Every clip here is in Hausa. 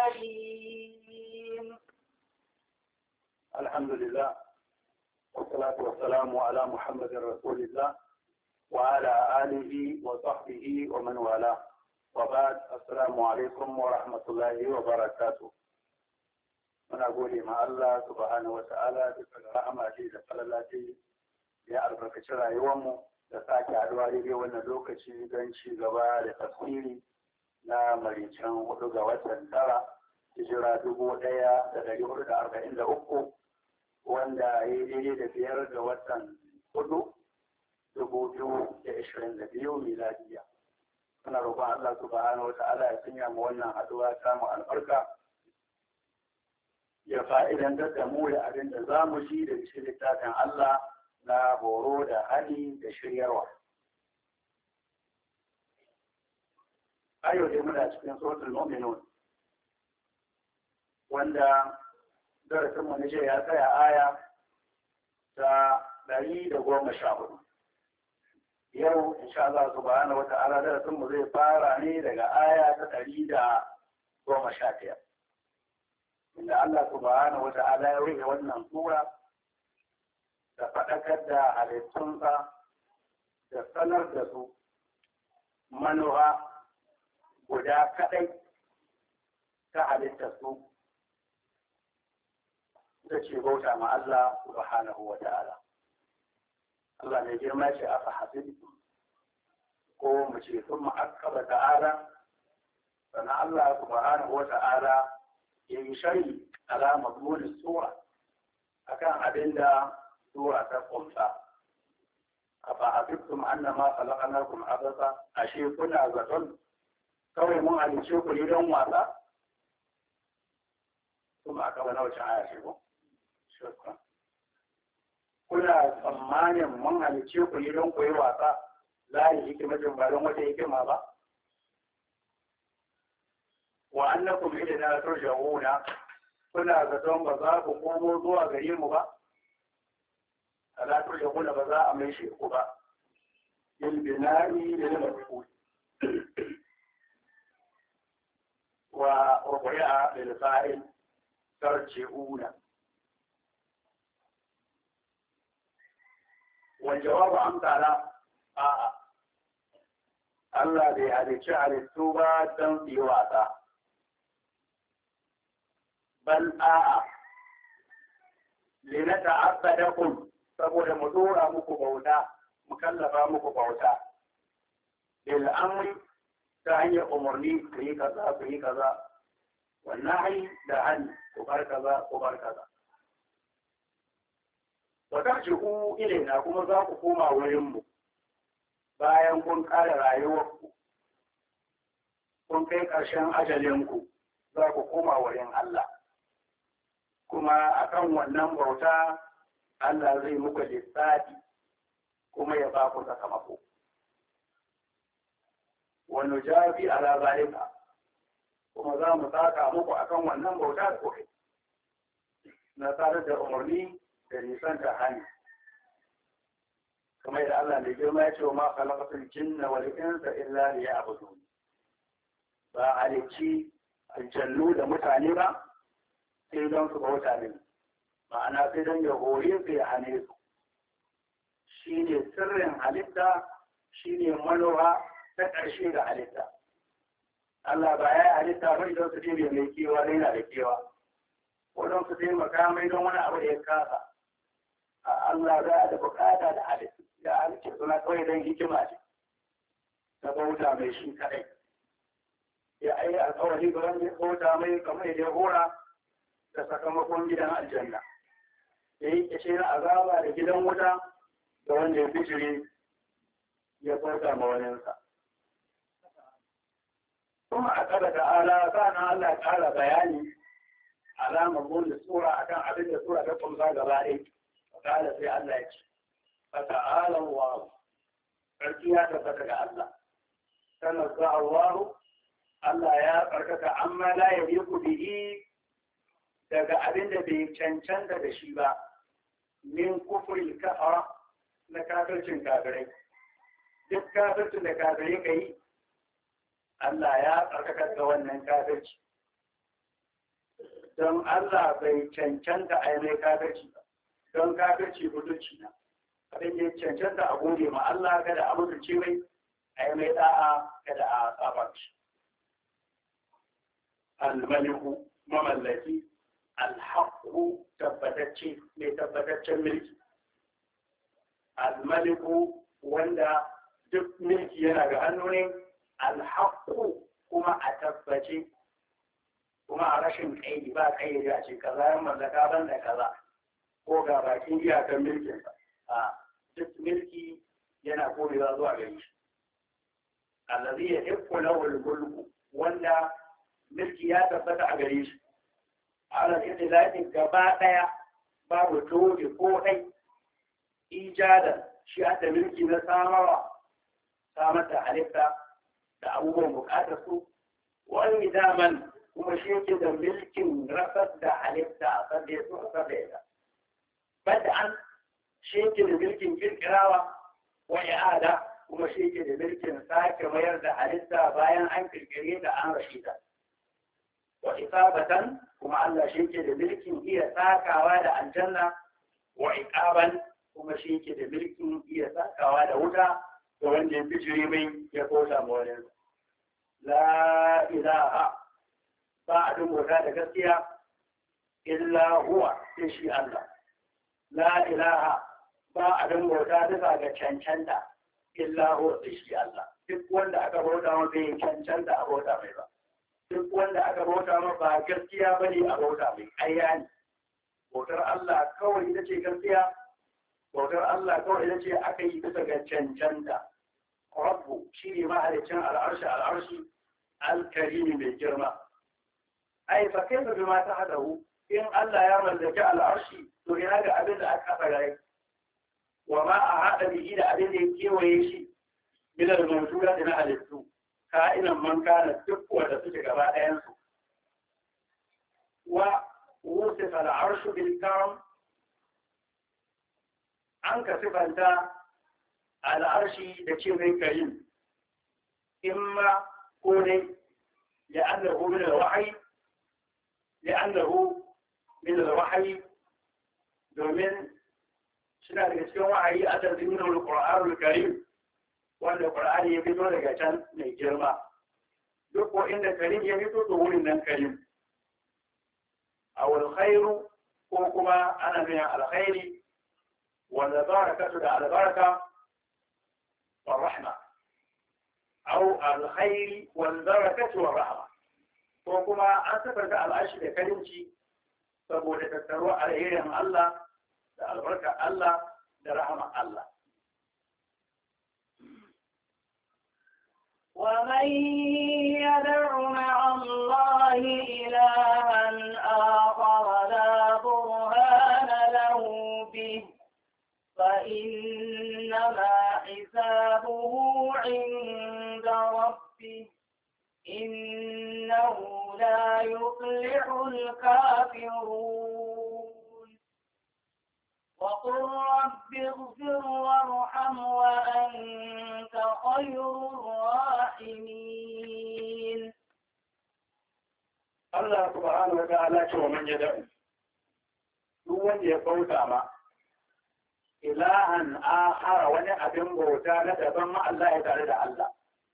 عليم. الحمد لله والصلاة والسلام على محمد رسول الله وعلى آله وصحبه ومن والاه وبعد. السلام عليكم ورحمة الله وبركاته. muna gode ma Allah subhanahu wa ta'ala bisa ga rahama ce da falalaci ya albarkaci rayuwarmu da sake haɗuwa daidai wannan lokaci don ci gaba da tafsiri na maricin 4 ga watan tara hijira 1443 wanda ya yi daidai da 5 ga watan 4 2022 miladiya. Muna roƙon Allah subhanahu wa ta'ala ya sanya mu wannan haɗuwa ta mu albarka, ya fa'idantar da mu da abin da za mu ji da cikin littafin Allah na horo da hali da shiryarwa. Ayo dai muna cikin suratul mu'minun wanda darasinmu na jiya ya tsaya aya ta 114. Yau insha Allah subhanahu wa ta'ala darasinmu zai fara ne daga aya ta 111. inda Allah subhanahu wa ta'ala ya rufe wannan sura da faɗakar da halittunsa da sanar da su manuwa guda kaɗai ta halittar su da ce bauta ma Allah subhanahu wa ta'ala. Allah mai girma ce aka hasibitu ko mu ce sun ma'akaba ta'ala, sannan Allah subhanahu wa ta'ala ya yi shari ala mazmunin sura akan abin da sura ta kumsa. Afa hasibtum annama khalaqnakum abasa, ashe kuna zaton kawai mun halice ku ne don wasa? Kuma aka bana wacce aya ce ko? Kuna tsammanin mun halice ku ne don ku yi wasa? La yi hikimatin ba don wata hikima ba? Wa annakum ilayna turja'una, kuna zaton ba za ku komo zuwa gare mu ba? ala turja'una, ba za a mai shi ku ba. Bil bina'i lil maf'ul wa rubi'a lil fa'il tarji'una. Wal jawabu amsala a'a, Allah bai halicci halittu ba don su yi wasa. Bal a'a, linata'abbadakum, saboda mu dora muku bauta, mu kallafa muku bauta. Bil amri, ta hanyar umarni ku yi kaza ku yi kaza, wannan hai da hani ku bar kaza ku bar kaza. Wa tarji'u ilaina, kuma za ku koma wurin mu bayan kun kare rayuwarku, kun kai ƙarshen ajalinku, za ku koma wurin Allah. Kuma akan wannan bauta Allah zai muku lissafi kuma ya ba ku sakamako. Wa nujabi ala zalika, kuma za mu saka muku akan wannan bauta da kuke na tare da umarni da nisan ta hani. Kamar yadda Allah mai girma ya ce wa ma khalaqatul jinna wal insa illa liya'budun. Ba halicci aljannu da mutane ba sai don su bauta ne, ma'ana sai don ya hore su ya hane su. Shi ne sirrin halitta, shi ne manowa ta ƙarshe ga halitta. Allah ba ya yi halitta ba don su taimaka mai kewa da yana da kewa, ko don su taimaka mai don wani abu da ya kasa. Allah za a da bukata da halitta, ya halitta suna kawai don hikima ce, ta bauta mai shi kaɗai. Ya ayi alƙawari ga wanda ya bauta mai kamar da ya hora da sakamakon gidan aljanna, ya yi ƙashe na azaba da gidan wuta da wanda ya bijire ya bauta ma waninsa. Kuma a kada ta'ala sana Allah ya ƙara bayani alamar mun sura akan abin da sura ta kumsa gaba ɗaya. Kala sai Allah ya ce, fata'ala Allah, ƙarfi ya tabbata ga Allah. Tanazza Allah, Allah ya ƙarƙaka amma la yaliku bihi, daga abin da bai cancanta da shi ba, min kufri kafara, na kafircin kafirai. Duk kafircin da kafirai ka yi, Allah ya tsarkakar da wannan kafirci. don Allah bai cancanta a yi mai kafirci ba, don kafirci mutunci na. Abin da ya cancanta a gode ma Allah kada a mutunci mai, a yi mai da'a kada a saba shi. Al-Maliku mamallaki, al-Haqqu tabbatacce mai tabbataccen mulki. Al-Maliku wanda duk mulki yana ga hannu ne, al-Haqqu kuma a tabbace, kuma a rashin kaidi ba kaidi a ce kaza yan mallaka ban da kaza ko ga bakin iyakar mulkin sa. A duk mulki yana korewa zuwa gare shi. Allazi yahiqqu lahu al-mulku wanda mulki ya tabbata a gare shi. Ala idlatin gaba daya babu toge ko dai ijadan shi da mulki na samar da halitta da abubuwan bukatar su wani daman kuma shi yake da mulkin rasar da halitta a sanda ya so a sanda ya bada an shi yake da mulkin kirkirawa wa i'ada kuma shi yake da mulkin sake mayar da halitta bayan an kirkire da an rashi ta wa isabatan kuma Allah shi yake da mulkin iya sakawa da aljanna wa iqaban kuma shi yake da mulkin iya sakawa da wuta da wanda ya bijire mai ya kota ma wani. La ilaha ba a bauta da gaskiya illa huwa sai shi Allah. La ilaha ba a bauta bisa ga cancanta illa huwa sai shi Allah. Duk wanda aka bauta ma bai cancanta a bauta mai ba. Duk wanda aka bauta ma ba gaskiya bane a bauta mai ƙarya ne. Bautar Allah kawai ita ce gaskiya. Bautar Allah kawai ita ce aka yi bisa ga cancanta. Rabbu shi ne mahalicin al'arshi al-karimi mai girma. Ai fa kai bi ma ta hadahu in Allah ya mallaki al'arshi to ina ga abin da aka fara wa ma a hada bihi da abin da ya kewaye shi min al-mawjuda da halittu ka'inan man kana duk wanda suke gaba ɗayan su wa wusifa al'arshu bil karam an ka sifanta al'arshi da ce mai karim imma ko ne لأنه من الوحي domin suna daga cikin wahayi a tarzimin al-Qur'an al-Karim wanda Qur'ani ya fito daga can mai girma duk ko inda Karim ya fito to wurin nan Karim aw al-khairu ko kuma ana mai al-khairi wal barakatu da al-baraka wal rahma aw al-khairi wal barakatu wal rahma ko kuma an tabbata al-ashi da karimci saboda tattaro alherin Allah da albarka Allah da rahama Allah. ومن يدع مع الله إلها آخر لا برهان له به فإنما حسابه عند ربه إنه لا يفلح الكافرون وقل رب اغفر وارحم وأنت خير الراحمين. الله سبحانه وتعالى ومن يدعو هو يقول تعالى إلها آخر ولا أبن بوتا لدبن مع الله تعالى الله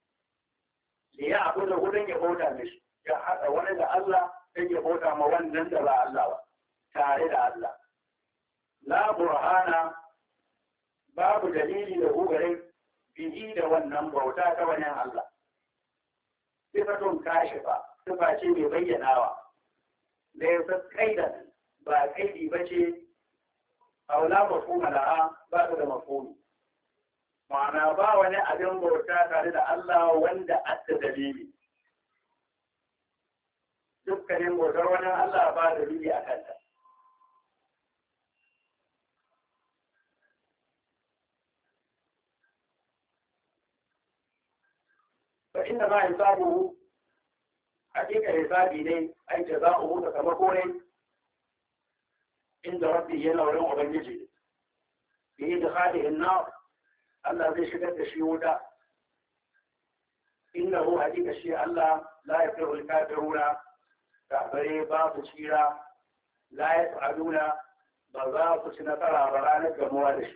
ليعبد ولن يبوتا مش يحد ولد الله إن يبوتا مولن دبا الله تعالى الله لا برهان باب دليل له غير به da wannan bauta ta wani Allah sifatun kashifa sifa ce mai bayyanawa da ya kaidan ba kaidi bace aula mafhuma laha ba ta da mafhumi ma'ana ba wani abin bauta tare da Allah wanda adda dalili dukkanin bautar wani Allah ba dalili a kanta fa inna ma hisabuhu hakika hisabi ne ai jaza'uhu da kamako ne inda rabbi yana wurin ubangiji bi da khali'in nar Allah zai shigar da shi wuta innahu hakika shi Allah la yafiru al-kafiruna kafirai ba su tsira la ya sa'aduna ba za su ci nasara ba ranar gamuwa da shi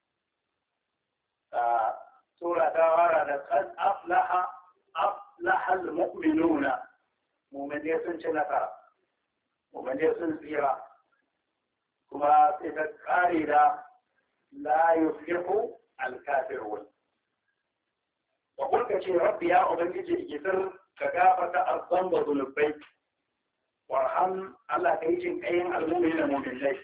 sura ta fara da qad aflaha al-mu'minuna mu'minai sun ci nasara mu'minai sun tsira kuma sai ta kare da la yuflihu al-kafirun wa kulka ce rabbi ya ubangiji ikisar ka gafarta azzamba zunubai warham Allah ka yi jin kayan al-mu'minina mu'minai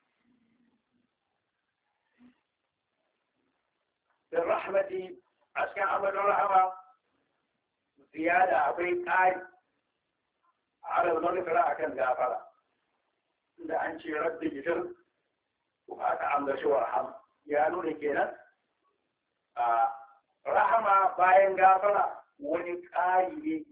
بالرحمة أسكن أبد الرحمة زيادة أبي قاي على المغفرة أكن غافرة إذا أنت رد جسر وهذا عمد شو رحم يعني لكينا رحمة باين غافرة ونقاي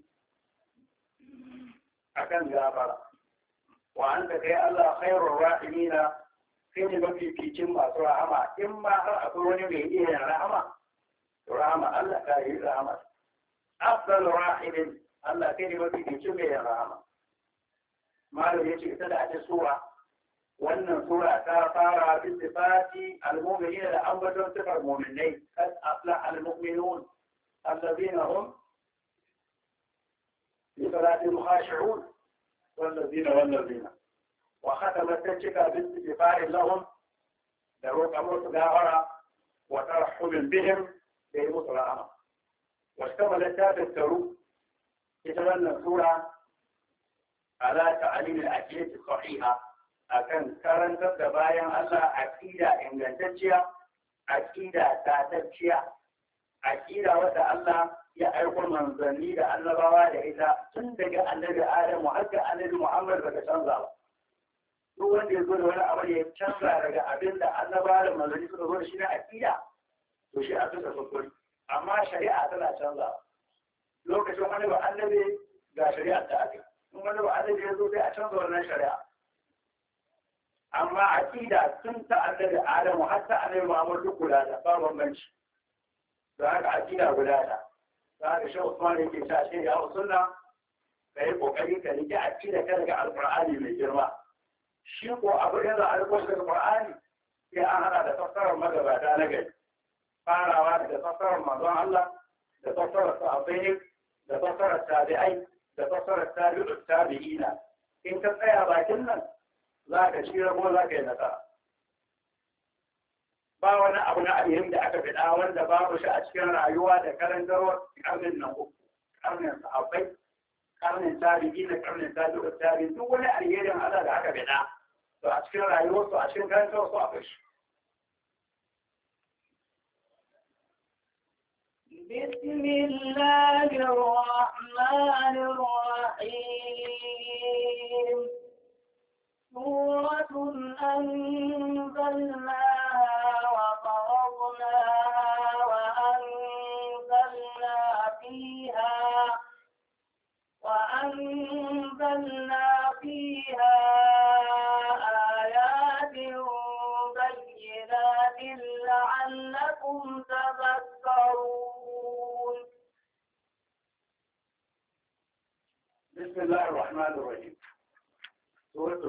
أكن غافرة وأنت كي الله خير الراحمين kai ne mafificin masu rahama in ma har akwai wani mai iya rahama to rahama Allah ka yi rahama afdal rahimin Allah kai ne mafificin mai rahama malam yace ita da ake sura wannan sura ta fara bi sifati al-mu'minina da ambaton sifar mu'minai kad aflaha al-mu'minun alladhina hum li salatihim khashi'un والذين وختمت تلك باستغفار لهم لروك أموت غافرة وترحم بهم بيموت الأمر واشتملت تذكروا يتبنى السورة على تعليم العقيدة الصحيحة أكن كرنت تباين الله عقيدة إن تجيا عقيدة تاتجيا عقيدة وتا الله يأرقل من ظني لأن بوالي إذا تندق النبي آدم وحتى النبي محمد بكتنظر duk wanda ya zo da wani abu ya canza daga abin da annaba da manzanni suka zo da shi na aƙida to shi a tuka sufuri amma shari'a tana canza lokacin wani ba annabi ga shari'a ta ake in wani ba annabi ya zo sai a canza wannan shari'a amma aƙida tun ta annabi adamu har ta annabi muhammad duk guda ta ba bambanci da haka aƙida guda ta da haka shi usman yake cewa shi ya sunna ka yi kokari ka rike aƙida ka daga alƙur'ani mai girma shi ko abu da za a riko daga Qur'ani sai an hada da fassarar magabata na gari farawa daga fassarar manzon Allah da fassarar sahabbai da fassarar tabi'ai da fassarar tabi'ut tabi'ina in ka tsaya bakin nan za ka ci rabo za ka yi nasara ba wani abu na alheri da aka fida wanda babu shi a cikin rayuwa da karantarwar karnin nan uku karnin sahabbai karnin tabi'i da karnin tabi'ut tabi'in duk wani alherin Allah da aka fida to a cikin rayuwarsu a cikin karantarwarsu akwai shi بسم الله الرحمن الرحيم سورة أنزلناها وفرضناها وأنزلنا فيها آيات بينات لعلكم تذكرون بسم الله الرحمن الرحيم سورة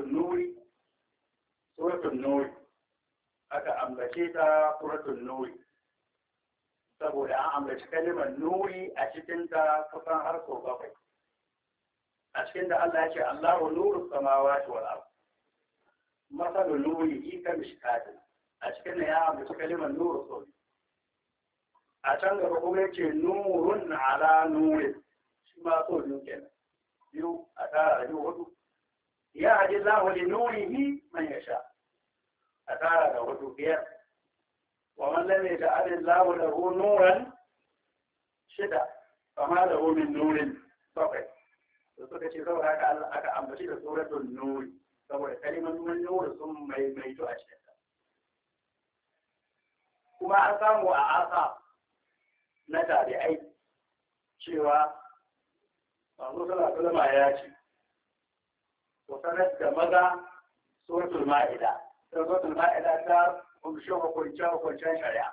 النور aka ambace ta suratul nuri saboda an ambaci kalimar nuri a cikin ta kusan har sau bakwai a cikin da Allah ya ce Allahu nuru samawati wal ard masalu nuri ka mishkatin a cikin da ya ambaci kalimar nuru sau a can gaba kuma yace nurun ala nurin shi ma so biyu kenan biyu a tara da biyu hudu ya hadi Allahu li nurihi man yasha a tara da hudu biyar wa man lam yaj'al Allahu lahu nuran shida fama lahu min nurin bakwai to suka ce saboda haka Allah aka ambaci da suratul nur saboda kalimar nur sun maimaito a cikin ta kuma an samu a asa na tabi'ai cewa manzo sallallahu alaihi wasallam ya ce to sanar da maza suratul ma'ida suratul ma'ida ta kunshi hukuncen shari'a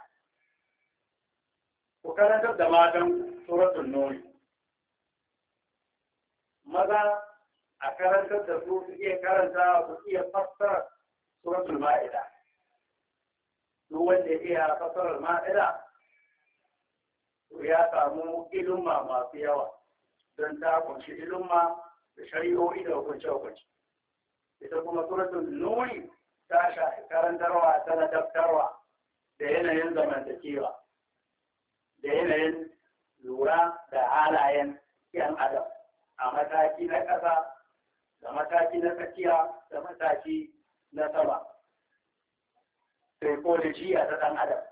ku karantar da matan suratul nur maza a karantar da su su iya karanta su iya fassara suratul ma'ida. Duk wanda ya iya fassarar ma'ida to ya samu ilima masu yawa don ta kunshi ilima da shari'o'i da hukunce-hukunce. Ita kuma suratul nuri ta shafi karantarwa ta ladabtarwa da yanayin zamantakewa da yanayin lura da halayen yan adam a mataki na ƙasa da mataki na tsakiya da mataki na sama. Psychologiya ta ɗan adam.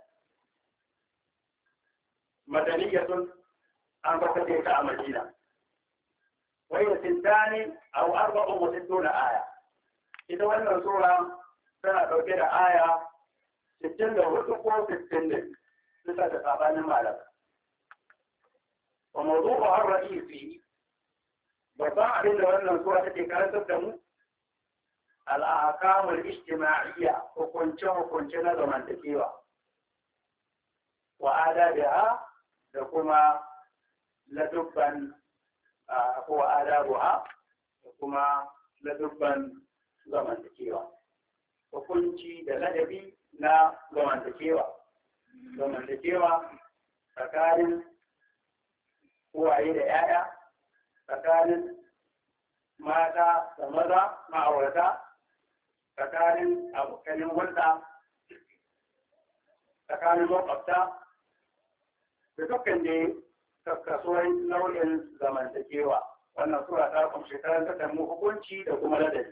Madaniyatun an fasade ta a Madina. Wai sintani au arba'un wa sittuna aya. Ita wannan sura tana ɗauke da aya 64 ko 60 bisa da sabanin malam. Wa mawdu'uha ar-ra'isi babban abin da wannan sura take karantar da mu al-ahkamul ijtima'iyya hukunce na zamantakewa wa adabiha da kuma ladubban ko adabuha da kuma ladubban zamantakewa hukunci da ladabi na zamantakewa tsakanin uwaye da 'ya'ya tsakanin mata da maza ma'aurata tsakanin abokanin hulɗa tsakanin makwabta da dukkan da kasuwar nau'in zamantakewa. Wannan sura ta kunshi karanta da mu hukunci da kuma ladabi.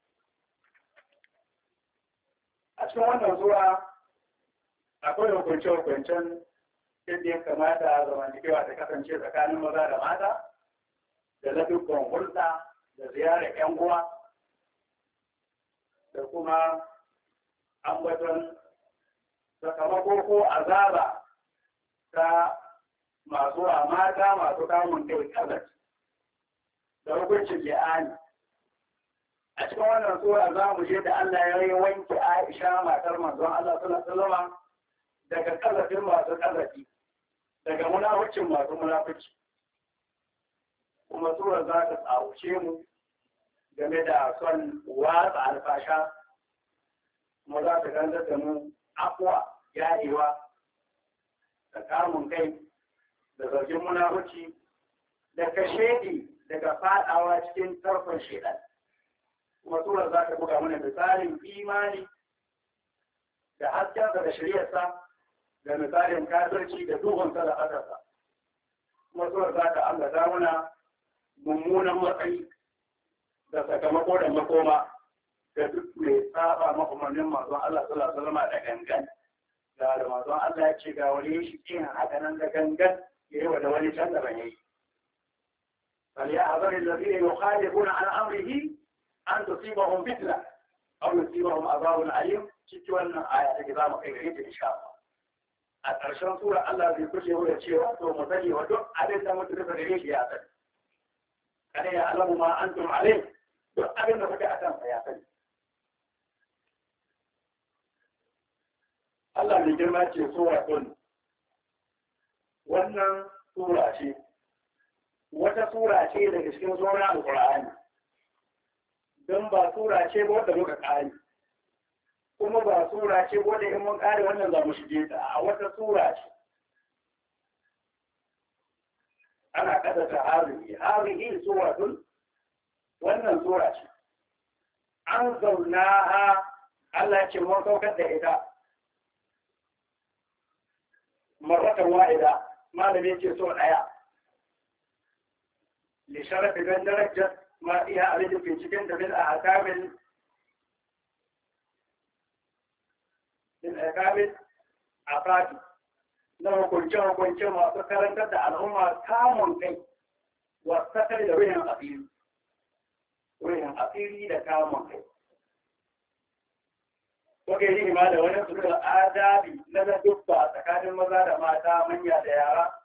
A cikin wannan sura akwai hukunce-hukuncen yadda ya kamata zamantakewa ta kasance tsakanin maza da mata da ladubban hulɗa da ziyarar 'yan uwa da kuma ambaton sakamako ko azaba ta masu mata masu kamun kai kazat da hukuncin li'ani. A cikin wannan sura za mu je da Allah ya yi wanke Aisha matar manzon Allah sallallahu alaihi wasallam daga kazafin masu kazafi daga munafucin masu munafuci. Kuma sura za ta tsawuce mu game da son watsa alfasha kuma za ta ganzar da mu afuwa yarewa da kamun kai da zargin munafuci da kashedi daga fadawa cikin tarkon shedan. Kuma sura za ta buga mana misalin imani da haskensa da shari'arsa da misalin kafirci da duhunsa da ƙasarsa. Kuma sura za ta ambata mana mummunan matsayi da sakamako da makoma da duk mai saba makomannin manzon Allah sallallahu alaihi wasallam da gangan. Da manzon Allah ya ce ga wani shi kin haka nan da gangan yayi wa da wani can da ban yi. فليحذر الذين يخالفون عن أمره أن تصيبهم فتنة أو يصيبهم عذاب أليم. cikin wannan aya take za mu kai gare ta insha Allah. A ƙarshen sura Allah zai kushe wa cewa to mu sani wa duk abin da mutum da gare shi ya sani. Kada ya alamu ma antum alai duk abin da kuke a kan ya sani. Allah mai girma ce sura kun. Wannan sura ce wata sura ce daga cikin suran Al-Qur'ani. Don ba sura ce ba wadda muka ƙari. Kuma ba sura ce wadda in mun ƙare wannan za mu shige ta a wata sura ce. Ana kada ta hazihi suratun wannan sura ce. An zauna Allah ce mun saukar da ita. Marratan wa'ida malami ce so ɗaya. لشرف بين درجة ما فيها أريد في سكن بالأحكام أفراد لو كنت ما تكررت الأمة كامل كي واستقر لوين أقيل وين أقيل لكامل كي وكذلك ما لو نسبة الآداب لنا دفع تكاد المزار ما تامن يا ديارة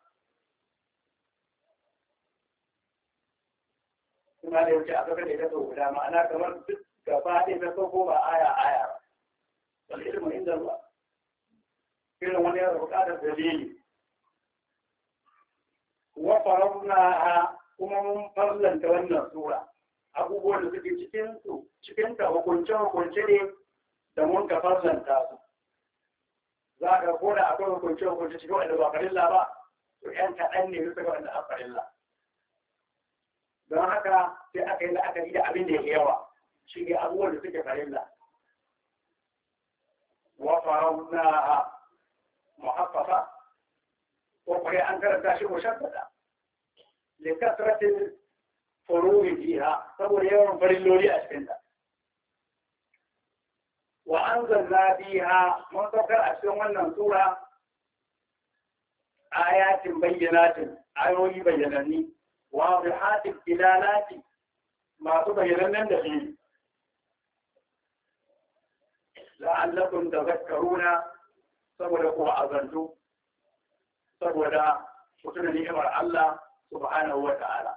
kuma da yauce a saka da ita sau guda ma'ana kamar duk gaba ɗaya ta sauko ba aya ba wani ilimin inda ruwa irin wani yana buƙatar dalili wa farabna kuma mun farlanta wannan sura abubuwan da suke cikin ta hukunce ne da mun ka farzanta su. Za ka ko da akwai hukunce cikin wanda ba farilla ba, to ‘yan kaɗan ne bisa ga wanda a farilla. Don haka sai aka yi la'akari da abin da ya yawa, shi ne abubuwan da suke farilla. Wa faraunaha muhaffafa, ko kuma an karanta shi mushaddada. Likasratin furuhi fiha, saboda yawan farilloli a cikinta. Wa anzalna fiha, mun saukar a cikin wannan sura ayatin bayyanatin, ayoyi bayyananni, wadihatin dilalati, masu bayyanannen da shi. La'allakum tadhakkaruna, saboda ku azantu, saboda ku tuna ni'imar Allah subhanahu wa ta'ala.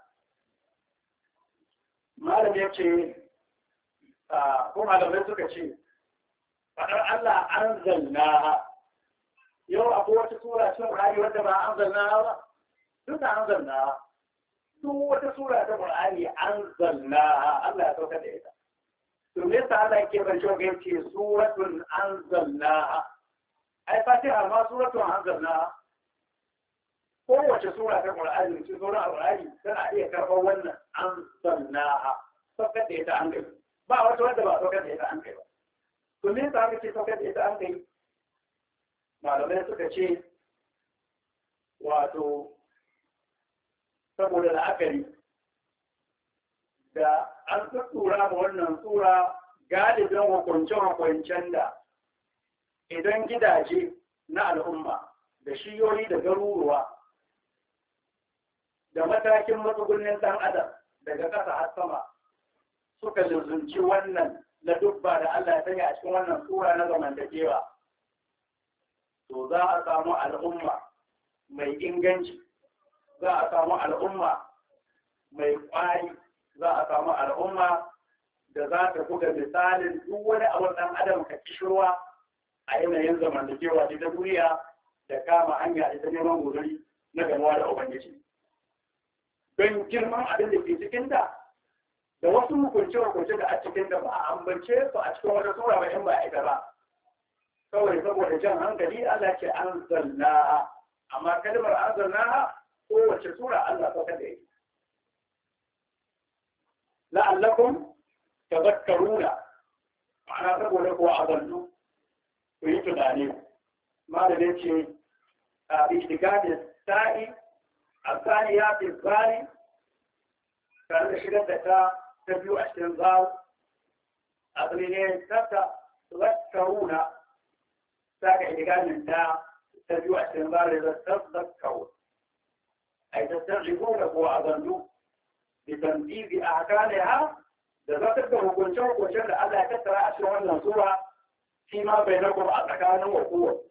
Malam ya ce, ko malamai suka ce, faɗar Allah an zanna. Yau akwai wata sura cikin Qur'ani wadda ba an zanna ba? Duk an zanna. Duk wata sura ta Qur'ani an zanna, Allah ya sauka da ita. To me yasa Allah yake bar shi ga ce suratun an zanna? Ai Fatiha ma suratun an zanna. Kowace sura ta Qur'ani cikin sura Qur'ani tana iya karɓar wannan an zanna. Saukar da ita an kai. Ba wata wadda ba saukar da ita an kai ba. To me yasa aka ce saukar da ita an kai? Malamai suka ce wato saboda la'akari da an tuttura ma wannan sura galibin hukunce-hukuncen da idan gidaje na al'umma da shiyoyi da garuruwa da matakin matsugunnin ɗan adam daga ƙasa har sama suka luzunci wannan na dubba da Allah ya sanya a cikin wannan sura na zamantakewa, to za a samu al'umma mai inganci, za a samu al'umma mai ƙwari, za a samu al'umma da za ta buga misalin duk wani abu ɗan adam ka kishirwa a yanayin zamantakewa ta duniya da kama hanya ita neman guduri na gamuwa da Ubangiji. Don girman abin da ke cikinta da wasu hukunce-hukunce da a cikinta ba a ambance su a cikin wata sura ba in ba a ita ba. Kawai saboda jan hankali Allah ce an zanna, amma kalmar an zanna kowace sura Allah sauka da ita. La'allakum tadhakkaruna, ma'ana saboda ko azallu ku yi tunani. Malamin ce a ishtigadin sa'i a sani ya fi zari tare da shigar da ta biyu a cikin zawo a tsirine ta tadhakkaruna ta ga ishtigadin ta biyu a cikin zari da tadhakkaruna ai tattaghibuna ko azallu بتنفيذ أحكامها ذكرت hukunce-hukuncen da Allah ya tattara a cikin wannan sura shi ma bainakum a tsakanin wa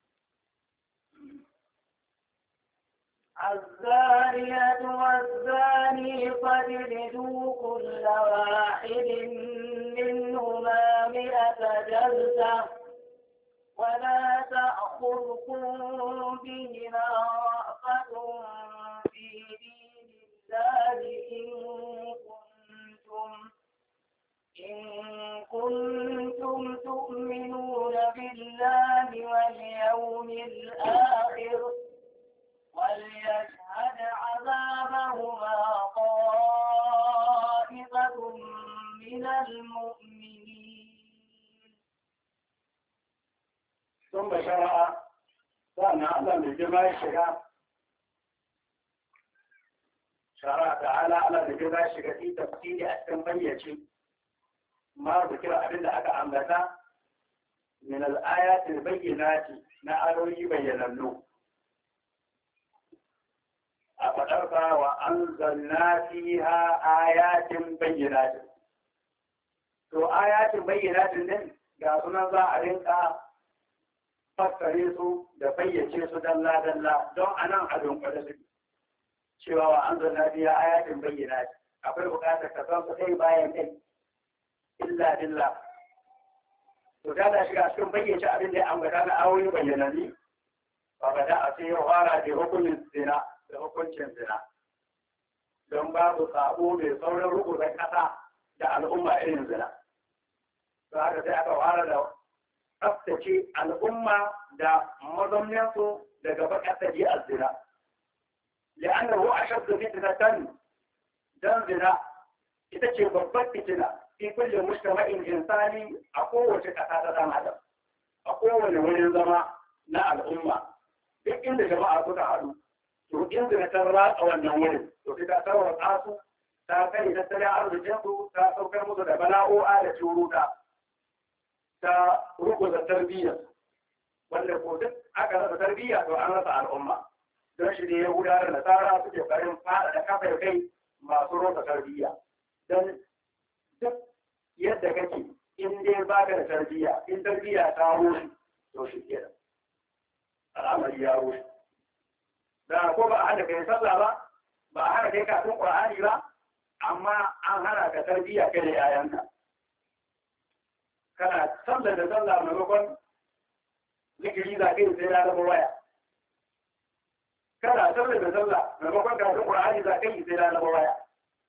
الزانية والزاني فاجلدوا كل واحد منهما 100 جلدة ولا تأخذكم بهما رأفة في دين الله إن كنتم تؤمنون بالله واليوم الآخر وليشهد عذابهما طائفة من المؤمنين. ثم شرع فنعلم بجماع الشرع شرع تعالى على بجماع الشرع في تفصيل التنبيه ما ذكر أبدا أكا عمتا من الآيات البينات نأروي بيننو أفترفا وأنزلنا فيها آيات بينات تو آيات بينات لن قاسنا ذا أرنكا فكريسو دفيتشيسو دلا دلا دون أنا أدون قدسك شوى وأنزلنا فيها آيات بينات أقول بقاتك تصنص أي باين إلا بالله وكذا شيء أشكر بيّن شعب اللي أمكان أوي بيّنني فبدأ فيه غارة بحكم الزنا بحكم الزنا don babu sabo mai saurin rukunin ƙasa da al'umma irin zina. Za haka sai aka fara da tsaftace al'umma da mazauninsu daga baƙar ɗabi'ar zina. Li'annahu ashaddu fitnatan dan zina ita ce babbar fitina fi kulli mujtama'in insani a kowace ƙasa ta ɗan adam, a kowane wurin zama na al'umma. Duk inda jama'a suka haɗu, to in zina ta ratsa wannan wurin, to sai ta tarwatsa su, ta kare tattalin arzikinsu, ta saukar musu da bala'o'a da curuta, ta ruguza tarbiyyar, wanda ko duk aka rasa tarbiyya to an rasa al'umma. Don shi ne ya gudanar da nasara suke ƙarin fada da kafa kai masu rosa tarbiyya. Don duk yadda kake in dai baka da tarbiyya, in tarbiyya ta rushe, to shi kenan. Al'amari ya rushe. Da ko ba a hana kai sallah ba, ba a hana kai kafin Qur'ani ba, amma an hana ka tarbiyya kai da yayanka. Kana sallar da sallah maimakon zikiri za ka yi sai na zama waya. Kana sallar da sallah maimakon kafin Qur'ani za ka yi sai na zama waya.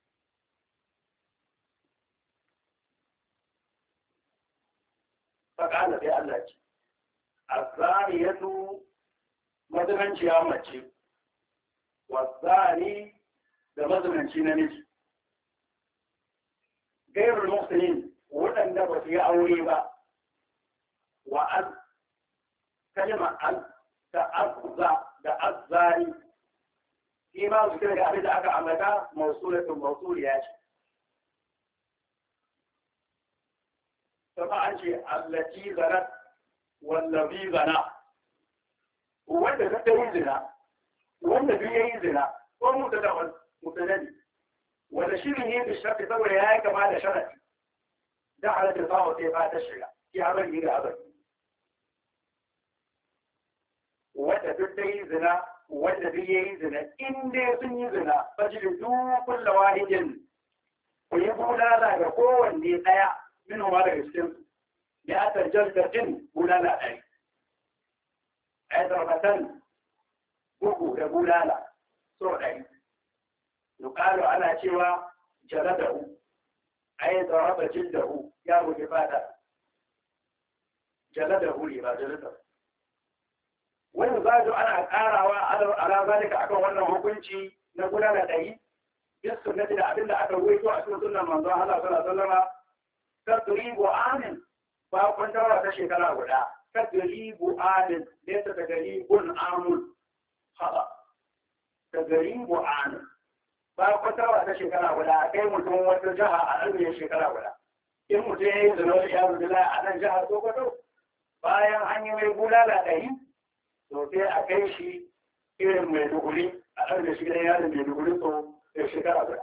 Fakala sai Allah ce, Azzariyatu mazinanciya mace, wazzari da mazinanci namiji. Gairul muhsinin waɗanda ba su yi aure ba, wa an kalima an ta azza da azzari, shi ma su kira da abin da aka ambata mausulatun mausuliya ce. Sama an ce allati zanat wallazi zana, wanda ta yi zina, wanda duk ya yi zina, ko mutadani, wanda shirin ne da shafi saboda ya yi kama da sharafi, da halatta samu sai ba ta shiga, ki haɓar yi da haɓar. Wanda duk ta yi zina, wanda duk ya yi zina, in dai sun yi zina, fajirin dukkan lawahidin, ku yi bulala ga kowanne ɗaya min ma daga cikinsu, ya atar jalgatin bulala ɗari. Ai zarbatan bugu da bulala so ɗari. Yukalu ana cewa jaladahu, ai zaraba jildahu ya buge fata. Jaladahu ne ba jaladahu. Wani zajo ana ƙarawa ala zalika akan wannan hukunci na bulala ɗari, bis sunnati da abinda aka ruwaito a cikin sunnan manzon Allah sallallahu alaihi wasallam, tadribu amin ba kwantawa ta shekara guda. Tadribu amin laysa tadribun amun. Tadribu amin ba kwatawa ta shekara guda a kai mutum wata jiha a ɗarmiyar shekara guda. In mutum ya yi zina wani yaro bila a nan jihar Sokoto, bayan an yi mai bulala ɗari, to sai a kai shi irin mai duguri a ɗarmiyar shi gidan yaron mai duguri so da shekara guda.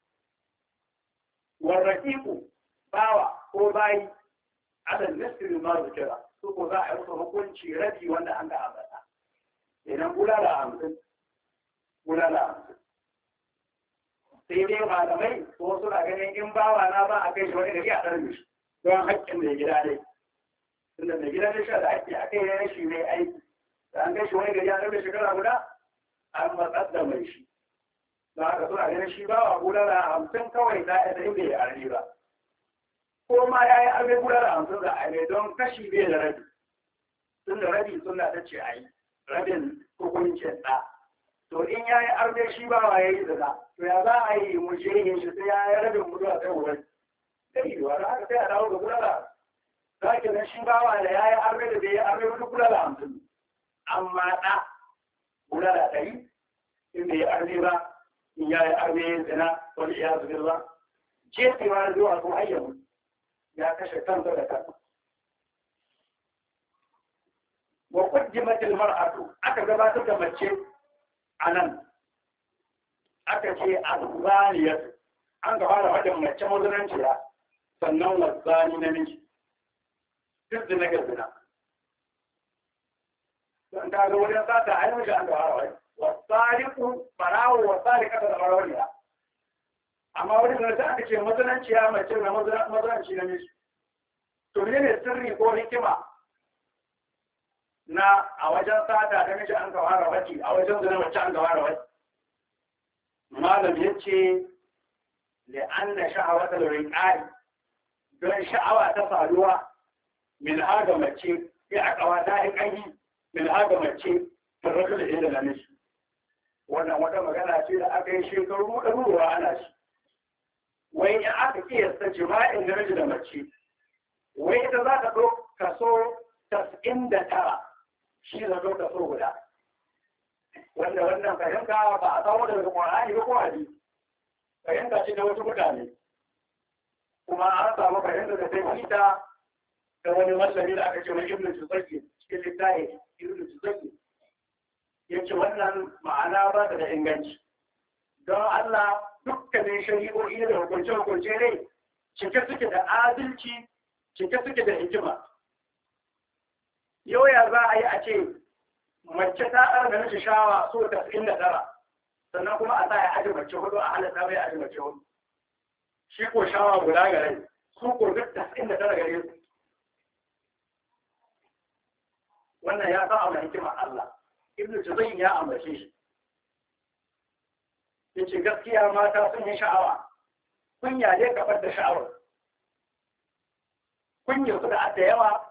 Warraƙiƙu bawa ko bayi alal nasirin ma zikira, su ko za a yi musu hukunci rabi wanda an ga ambata. Idan bulala 50, bulala 50. Sai dai malamai ko suna ganin in bawa na ba a kai shi wani gari a ɗarmi shi don haƙƙin mai gida ne. Tunda mai gida ne shi da haƙƙi a kai ne shi mai aiki. Da an kai shi wani gari a ɗarmi shekara guda, an matsar da mai shi. Don haka suna ganin shi bawa bulala 50 kawai za a yi bai arni ba. Ko ma ya yi arme bulala 50 za a yi don kashi bai da rabi. Tunda rabi suna ta ce a yi, rabin hukuncin ɗa. To in ya yi arme shi ba wa ya yi zina, to ya za a yi mu shehin shi sai ya yi rabin mutuwa sai wani. Sai yi wa haka sai a dawo ga bulala. Za ki nan shi ba wa da ya yi arme da bai yi arme wani bulala 50. Amma ɗa bulala 100 in bai yi arme ba, in ya yi arme zina wani iya zubin ba. Jefewa zuwa sun hayyamu ya kashe kansa da kansa. Wa qaddimatil mar'atu aka gabatar da mace anan aka ce azzaniyat an gaba da wajen mace mazinanciya sannan wazzani namiji duk da na gazina don ta ga wajen sata a yi an gaba da wani wasariku barawo wasarika da barawaniya amma wajen da aka ce mazinanciya mace na mazinanci namiji to ne sirri ko hikima na a wajen sata da miji an gawara waje a wajen zina mace an gawara waje malam yace لأن شهوة الرقاء don sha'awa ta faruwa min haga mace ya akawa ta yi ƙanyi min haga mace ta rasu da inda na nishi wannan wata magana ce da aka yi shekaru ɗaruruwa ana shi wai in aka kiyasta jima'in namiji da mace wai ita za ta ɗau kaso 99 shi da ɗau kaso guda wanda wannan fahimta ba a samu daga Qur'ani ba ko hadisi fahimta ce da wasu mutane kuma an samu fahimta da ta fita da wani mallami da aka ce mai ibn Tuzaki cikin littafi ibn Tuzaki yace wannan ma'ana ba ta da inganci don Allah dukkanin shari'o'i da hukunce-hukunce ne cike suke da adalci cike suke da hikima yau ya za a yi a ce mace ta ɗara da nashi shawa so 99 sannan kuma a sa ya aji mace hudu a halatta bai aji mace hudu shi ko shawa guda gare su ko duk 99 gare su wannan ya sa a hikimar Allah ibnu Tuzayyin ya ambace shi yace gaskiya mata sun yi sha'awa kunya dai kafar da sha'awar kunya su da yawa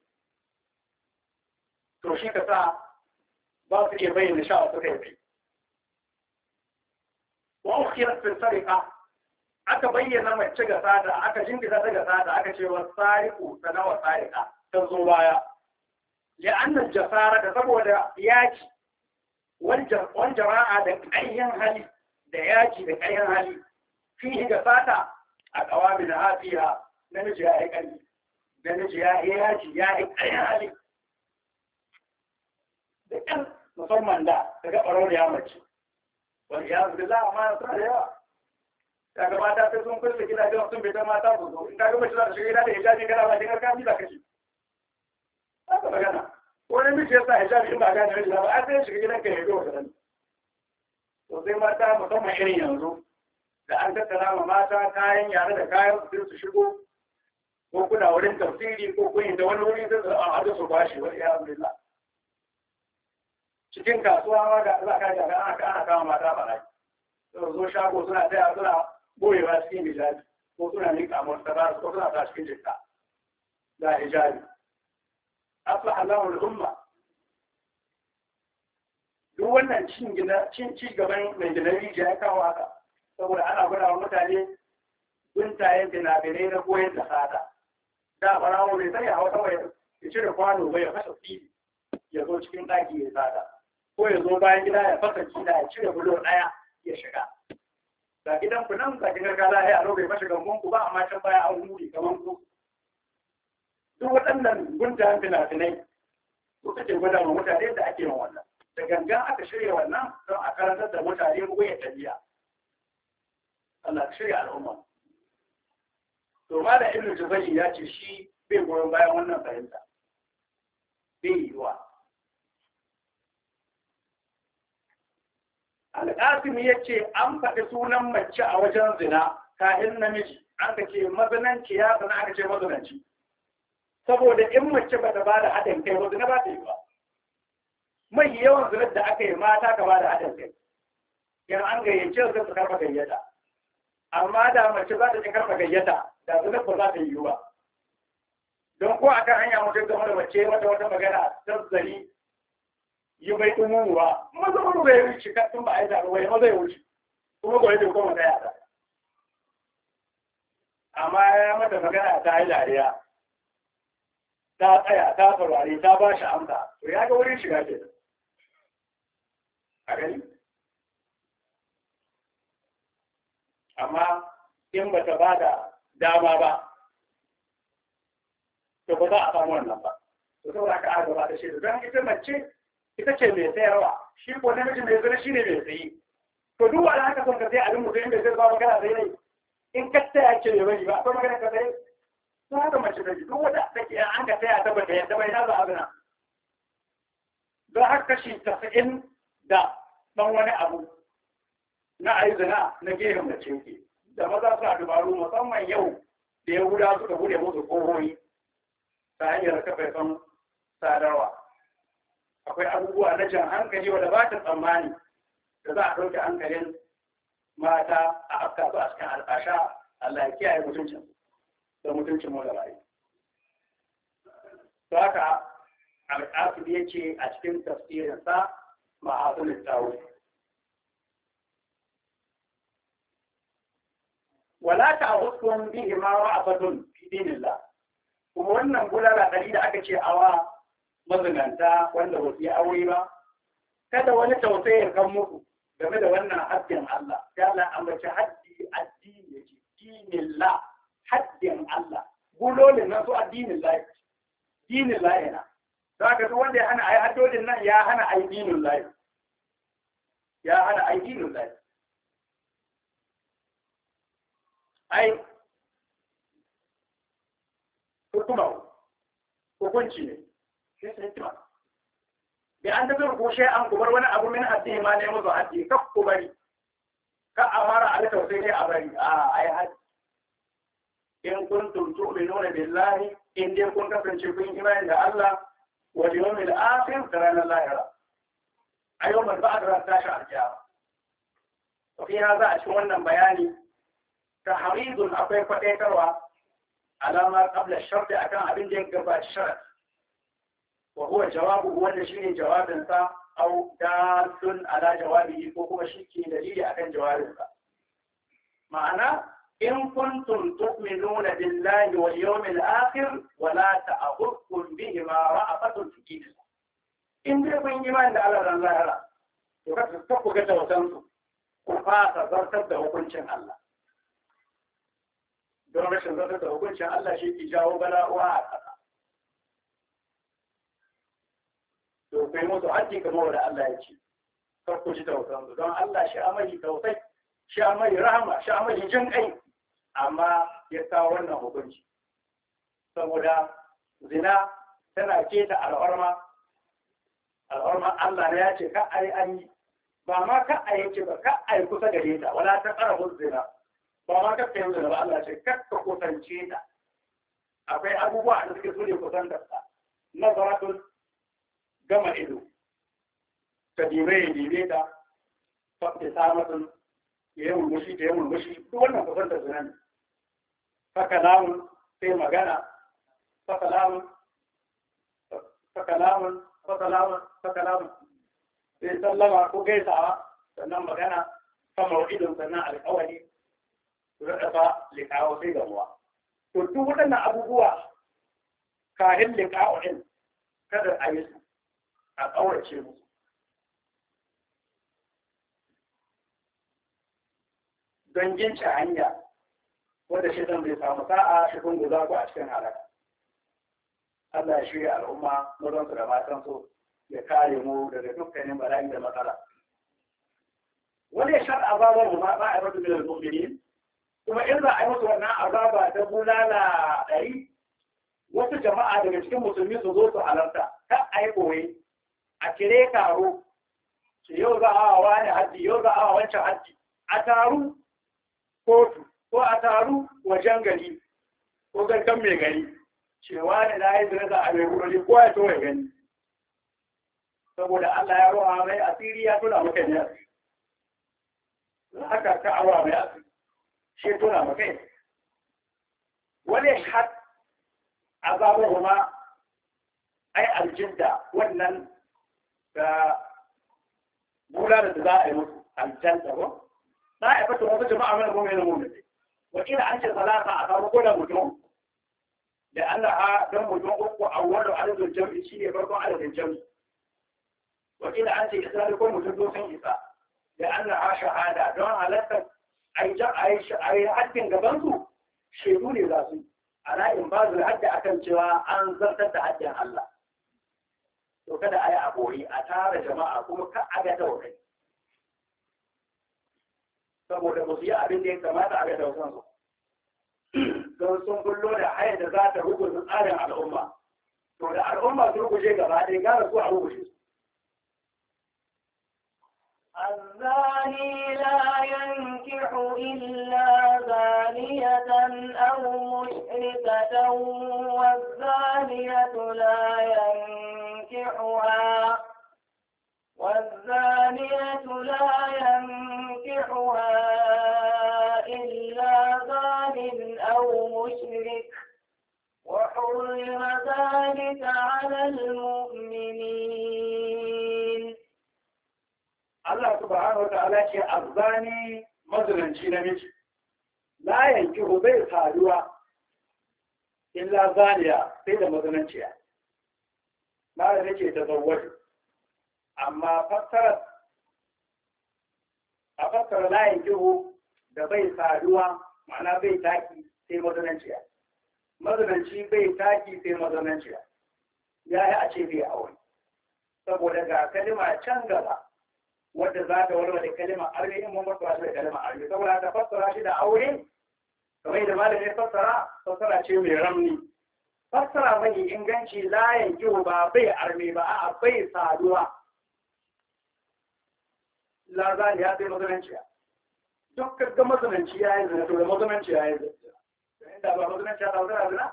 to shi ka sa ba su iya bayyana sha'awar su kai wa ukhirat fi sariqa aka bayyana mace ga sada aka jinkita ta ga sada aka ce wa sariqu sanawa sariqa ta zo baya لأن الجسارة saboda yaki wani jama'a da ƙayyan hali da yaki da ƙayyan hali fihi ga fata a ƙawami da hafiya namiji ya yi ƙarfi namiji ya yi yaki ya yi ƙayyan hali da ƙan musamman da daga ɓarar ya mace wani ya zubi za a ma suna da yawa ya gabata sai sun kulle gidajen sun fita mata su zo in ka gaba shi za ta shiga gida da hijabi kana ba dingar kami za ka ci haka magana wani miji ya sa hijabi in ba gane miji ba a sai shiga gidan ka ya zo da to sai mata musamman irin yanzu da an tattara ma mata kayan yare da kayan su shigo ko kuna wurin tafsiri ko kun da wani wuri sai a hadu su bashi wani ya alhamdulillah cikin kasuwa ma da za ka ga ana kama mata barayi to zo shago suna taya suna boyewa cikin hijabi ko suna nika mota ba ko suna ta cikin jikka da hijabi أصلح الله الأمة duk wannan cin ci gaban mai jinari ya kawo haka saboda ana gwada wa mutane guntayen finafinai na koyar da sada da barawo ne sai ya hau kawai ya cire kwano bai ya fasa fili ya zo cikin ɗaki ya sada ko ya zo bayan gida ya fasa gida ya cire bulo ɗaya ya shiga ga gidan ku nan ga gidan gala ya aro bai fashe gambon ku ba amma can baya an huri kamar ku duk waɗannan guntayen finafinai su suke gwada wa mutane da ake yin wannan da gangan aka shirya wannan don a karantar da mutane ko ya tafiya Allah shirya al'umma to malam ibnu Juzayyi ya ce shi bai goyon bayan wannan fahimta bai yiwa Al-Qasim ya ce an faɗi sunan mace a wajen zina kahin namiji an ka ce mazinanci ya sana aka ce mazinanci saboda in mace ba ta ba da haɗin kai ba zina ba ta yi ba mai yawan zinar da aka yi mata ka ba da haɗin kai yan an gayyace su karɓa gayyata amma da mace za ta ci karɓa gayyata da zinar ba za ta yi ba don ko akan hanya mutum game da mace mata wata magana zazzari yi mai ɗumuwa maza wani bai wuce tun ba a yi zaɓe wai maza ya wuce kuma gwai bai koma tsaya ta amma ya mata magana ta yi dariya ta tsaya ta saurari ta ba shi amsa to ya ga wurin shiga ke a gani amma in ba ta ba da dama ba to ba za a samu wannan ba to saboda ka aka ba da shi don ita mace ita ce mai sayarwa shi ko namiji mai zira shi ne mai sayi to duk wani haka son ka sai abin mutum inda zai ba magana sai ne in ka tsaya ce mai bari ba akwai magana ka sai sun haka mace da duk wata take an ka tsaya ta bata yadda bai na za a zina don haka kashi 90 da ɗan wani abu na a yi zina na gehen mace ke da maza suna dubaru musamman yau da ya guda suka bude musu kohoyi ta hanyar kafafen sadarwa akwai abubuwa na jan hankali wadda ba ta tsammani da za a ɗauke hankalin mata a afka su a cikin alfasha Allah ya kiyaye mutuncin da mutuncin mu da bai to haka al-Qasidi yace a cikin tafsirin sa ma'asul tawhid wala ta'ukum bihi ma ra'afatun fi dinillah kuma wannan bulala dari da aka ce awa mazinanta wanda ba su yi aure ba kada wani tausayi ya kan muku game da wannan haddin Allah ya Allah ambaci haddi addini yake dinillah haddin Allah bulolin nan su addinin lahi dinin lahi na za ka duk wanda ya hana ai haddodin nan ya hana ai dinin lahi ya hana ai dinin lahi ai hukunci ne shi sai hikima bi an tafi rukushe an kubar wani abu min addini ma ne musu addini kak ku bari ka amara a rika sai dai a bari a ai haddi in kuntum tu'minuna billahi in dai kun kasance kun imani da Allah wal yawmil akhir da ranar lahira a yau mai ba'ad ran tashi alkiyama to fi haza a cikin wannan bayani tahridun akwai kwadaitarwa alama qabla sharti akan abin da ya gabaci sharat wa huwa jawabu wanda shine jawabin sa au dalun ala jawabihi ko kuma shi ke dalili akan jawabin sa ma'ana in kuntum tu'minuna billahi wal yawmil akhir wa la ta'khudhukum bihi ma ra'afatun fi in dai kun yi imani da Allah ran lahira to kada ku ga tawassan su ku fasa zartar da hukuncin Allah don rashin zartar da hukuncin Allah shi ke jawo bala'uwa a ƙasa to kai musu haji kamar da Allah ya ce kar ku ji tawassan su don Allah shi amai tausai shi amai rahama shi amai jin kai amma ya kawo wannan hukunci saboda zina tana keta al'orma Allah ne ya ce ka ai an yi ba ma ka ai ce ba ka ai kusa gare ta wala ta qarabuz zina ba ma ka kai zina ba Allah ce ka kusance ta akwai abubuwa da suke so ne kusantar ta nazaratul gama ido ta dibe ta faɗi samatun ya yi mulmushi ta yi mulmushi duk wannan kusantar zina ne fakalamun sai magana fakalamun sai sallama ko gaisawa sannan magana sama idon sannan alƙawari rarraba liƙawo sai gamuwa to duk waɗannan abubuwa kahin liƙawo ɗin kada a yi su a ƙaurace musu don gince hanya wanda shi zan bai samu sa'a shi kun guza ku a cikin halaka Allah ya shirya al'umma mazansu da matansu ya kare mu daga dukkanin bala'i da matsala. Wani ya shar azabar mu ba a yi da mu'minin kuma in za a yi musu wannan azaba ta bulala ɗari wasu jama'a daga cikin musulmi su zo su halarta kan a yi koyi a kire taro yau za a wa wani haddi yau za a wa wancan haddi a taru kotu ko a taru wajen gari ko gangan mai gari cewa da na yi zira za a mai wurare ko ya to ya gani saboda Allah ya roha mai asiri ya tuna maka ne asiri haka ka awa mai asiri shi tuna maka ne wani had azabar kuma ai aljinda wannan da bulala da za a yi musu aljanta ba za a yi fata wasu jama'a mana gome na mummuni wakila an ce salata a samu ko da mutum da Allah don mutum uku a wadda adadin jami'i shi ne farkon adadin jami'i wakila an ce isra'il ko mutum dosin isa da Allah shahada don halartar a yi haddin gabansu shaidu ne za su ana in ba su hadda akan cewa an zartar da haddin Allah to kada a yi abori a tara jama'a kuma ka a ga taurai saboda ba su yi abin da ya kamata a ga tausansu don sun kullo da hayar da za ta rubuta tsarin al'umma to da al'umma su rubuce gaba ɗaya gara su a rubuce su الزاني لا ينكح إلا زانية أو مشركة والزانية لا ينكحها ذلك على المؤمنين. Allah subhanahu wa ta'ala ce azzani mazunanci namiji la yankihu bai saduwa illa zaniya sai da mazunanciya na da nake ta zawwaju amma fassara la yankihu da bai saduwa ma'ana bai taki sai mazunanciya mazunanci bai taki sai mazunanciya ya yi a ce bai aure saboda ga kalima can gaba wadda za ta warware kalimar arme in mun fassara shi da kalimar arme saboda ta fassara shi da aure kamar da malamin fassara ce mai ramni fassara mai inganci layin kiwo ba bai arme ba a bai saduwa la za ya sai mazananciya duk ga mazananci ya yi zina to da mazananci ya yi zina inda ba mazananci ya zaune zina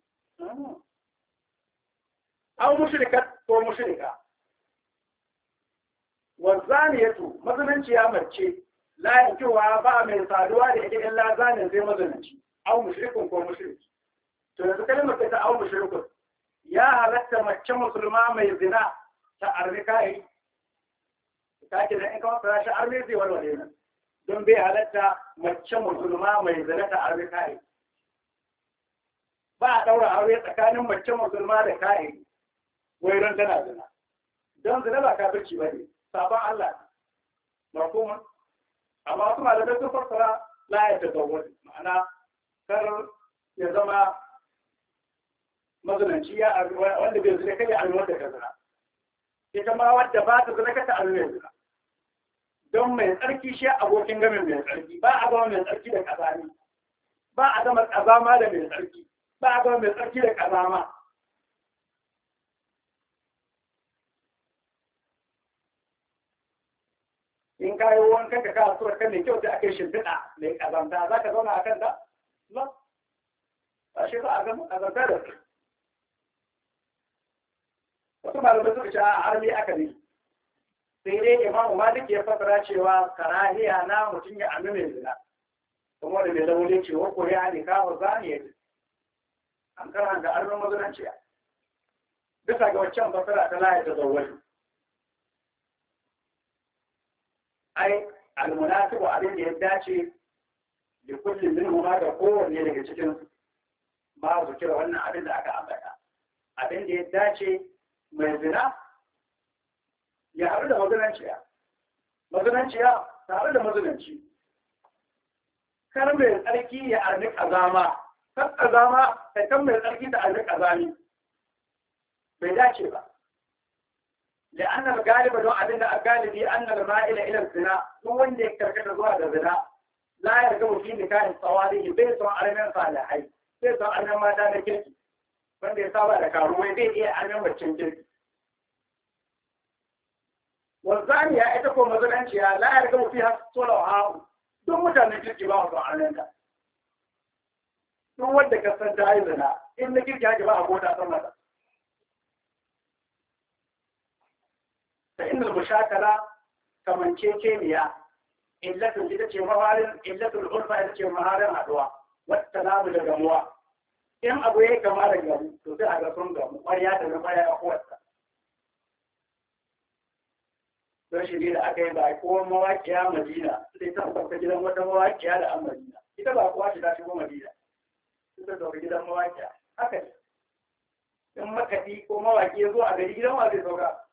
an mushrikat ko mushrika wazaniyatu mazananciya mace la yankiwa ba mai saduwa da ita illa zanin sai mazananci au mushrikun ko mushriki to yanzu kalmar ta au mushrikun ya halatta mace musulma mai zina ta arzikai ta ce da in ka wasa shi arme zai warware nan don bai halatta mace musulma mai zina ta arzikai ba a daura aure tsakanin mace musulma da kai wai ran tana zina don zina ba kafirci bane sabon Allah mafhuma amma wasu malamai sun fassara la ya tazawwaj ma'ana kar ya zama mazunanci ya wanda bai zina kai alwar da ka zina ita ma wadda ba ta zina ka ta alwar zina don mai tsarki shi abokin gamin mai tsarki ba a gama mai tsarki da kazami ba a gama kazama da mai tsarki ba a gama mai tsarki da kazama in ka yi wankan ka kawo suwar kan mai kyau sai aka yi shimfiɗa mai ƙazanta za ka zauna a kan ta? ba a shi ba a ƙazanta da su wasu malamai suka ce a harbi aka ne sai dai imamu malik ya fasara cewa karahiya na mutum ya anu mai zina kuma da mai laule cewa ko ya ne kawo zani ya an karanta arnon mazinanciya bisa ga waccan fasara ta layar da zawwali ai almunasibu abin da ya dace da kullum minhu ma da kowanne daga cikin ba su kira wannan abin da aka ambata abin da ya dace mai zina ya haɗu da mazinanciya tare da mazinanci kar mai tsarki ya arni ƙazama kan ƙazama kai kan mai tsarki ta arni ƙazami bai dace ba لأن الغالب دون أدنى الغالب أن المائل إلى الزنا هو اللي يكترك الزواج الزنا لا يرجو في نكاح الصواريخ بيت على من صالحي بيت على ما دام كذي من يسوى لك روي بيت على من بتشنجر والزانية إتكو مثلا شيء لا يرجو فيها صلوها دون مجال كذي بعض علينا دون ودك السنتاي زنا إن كذي جاء بعض بودا ثمرة فإن المشاكلة كمن تشينيا إلا تجد مهارن إلا الغرفة إلا مهارن عدوى والسلام للجموع إن أبوه كما رجل تدعى لكم وريات المقايا أخواتها رشدي لأكي بايكو مواكيا مدينة لتنصف جدا مواكيا لأم مدينة إذا باكوا شدا شبه مدينة لتنصف جدا مواكيا هكذا إن مكتي كمواكيا زوا أغري جدا وأغري زوغا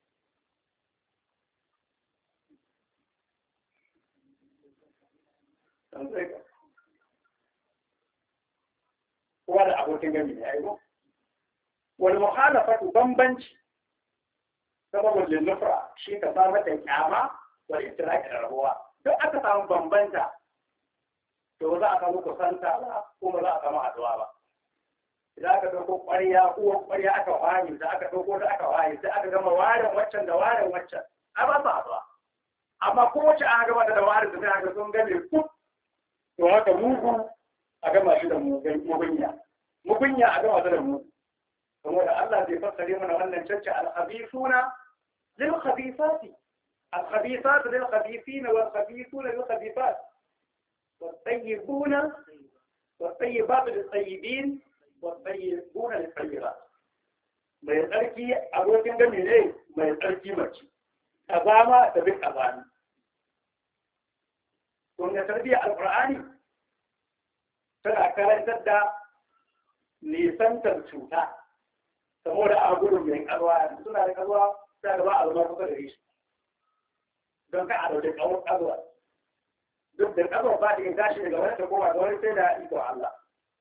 kowa da abokin gami ne aiko wani muhalafatu bambanci sababin lillufra shi ka samar da kyama wani itiraki da rabuwa duk aka samu bambanta to ba za a samu kusanta ba ko ba za a samu haduwa ba idan aka ɗauko ƙwarya uwar ƙwarya aka wani da aka ɗauko da aka wani sai aka gama warin waccan da warin waccan a ba su haduwa amma kowace an gama da warin da sai aka sun game kuk to haka mugu a gama shi da mugunya a gama da mugu saboda Allah zai fassare mana wannan cacce al-khabithuna lil khabithati al-khabithatu lil khabithina wal khabithuna lil khabithat wat tayyibuna wat tayyibatu lit tayyibin wat tayyibuna lit tayyibat mai tsarki abokin gami ne mai tsarki mace kazama da bin kazani kun ga tarbiyyar alqur'ani tana karantar da nisantar cuta saboda a gudun mai karuwa suna da karuwa ta gaba a zama kusa da shi don ka a dauke kawon karuwa duk da karuwa ba da tashi daga wani ta koma ga wani sai da iko Allah